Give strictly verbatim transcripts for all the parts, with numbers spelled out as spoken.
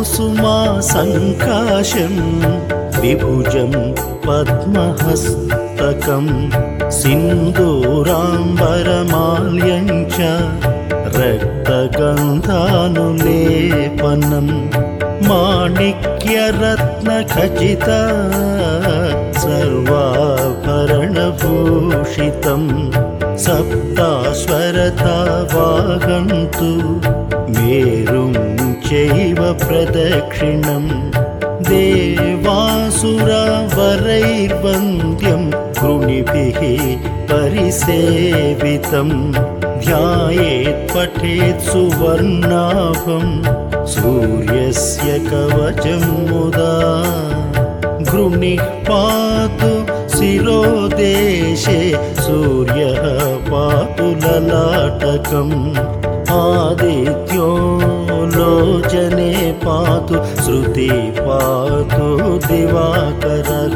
कुसुमा सङ्काशं विभुजं पद्महस्तकं सिन्दूराम्बरमाल्यं च रक्तगन्धानुलेपनं माणिक्यरत्नखचित सर्वाभरणभूषितं सप्तास्वरथा वाहन्तु मेरुं चैव प्रदक्षिणं देवासुरवरैर्वन्द्यं कृणिभिः परिसेवितं ध्यायेत् पठेत् सुवर्णाभं सूर्यस्य कवचं मुदा गृणिः पातु शिरोदेशे सूर्यः पातु ललाटकम् आदित्यो लोचने पातु श्रुति पातु दिवाकरः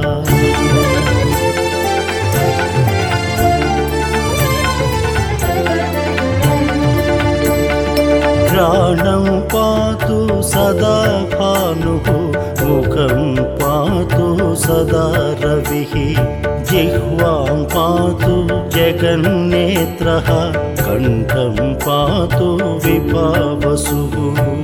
घ्राणं पातु सदा भानुः मुखं पातु सदा रविः जिह्वां पातु जगन्नेत्रः कण्ठं पातु विभावसुः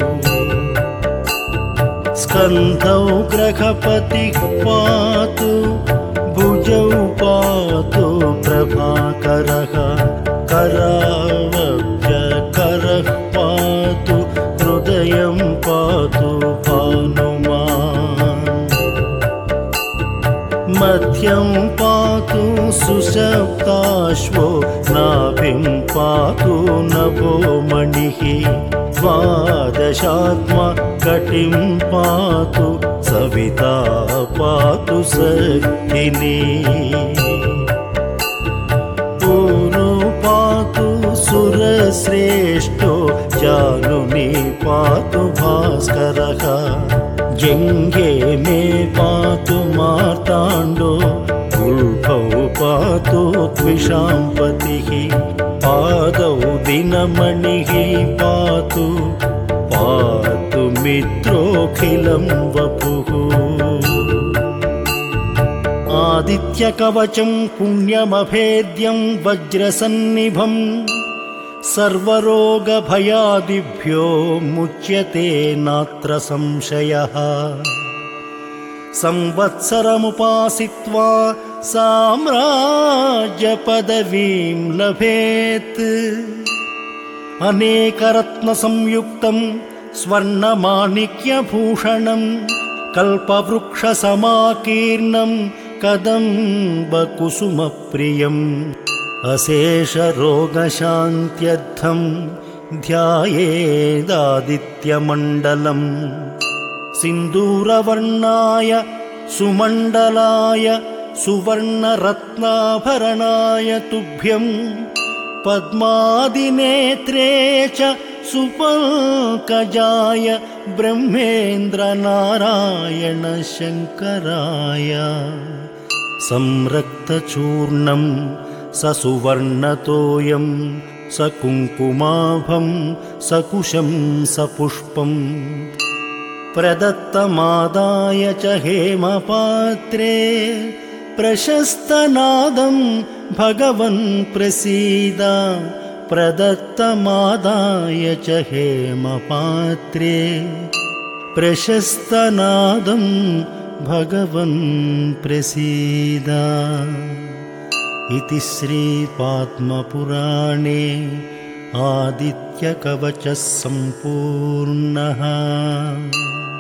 स्कन्धौ ग्रहपतिः पातु भुजौ पातु प्रभाकरः करावब्जकरः पातु हृदयं पातु भानुमान् मध्यं पातु सुशब्दाश्वो नाभिं पातु नभो मणिः द्वादशात्मा कटिं पातु सविता पातु सखिनी ऊरू पातु सुरश्रेष्ठो जानुनी पातु भास्करः जङ्घे मे पातु मार्ताण्डो उल्भौ पातु द्विषाम्पतिः पादौ दिनमणिः पातु पातु मित्रोऽखिलं वपुः आदित्यकवचं पुण्यमभेद्यं वज्रसन्निभं सर्वरोगभयादिभ्यो मुच्यते नात्र संशयः संवत्सरमुपासित्वा साम्राज्यपदवीं लभेत् अनेकरत्नसंयुक्तं स्वर्णमाणिक्यभूषणं कल्पवृक्षसमाकीर्णं कदम्बकुसुमप्रियम् अशेषरोगशान्त्यर्थं ध्यायेदादित्यमण्डलम् सिन्दूरवर्णाय सुमण्डलाय सुवर्णरत्नाभरणाय तुभ्यं पद्मादिनेत्रे च सुपङ्कजाय ब्रह्मेन्द्रनारायण शङ्कराय संरक्तचूर्णं ससुवर्णतोयं सकुङ्कुमाभं सकुशं सपुष्पं प्रदत्तमादाय च हेमपात्रे प्रशस्तनादं भगवन् प्रसीद प्रदत्तमादाय च हेमपात्रे प्रशस्तनादं भगवन् प्रसीद इति श्रीपद्मपुराणे आदित्यकवचः सम्पूर्णः।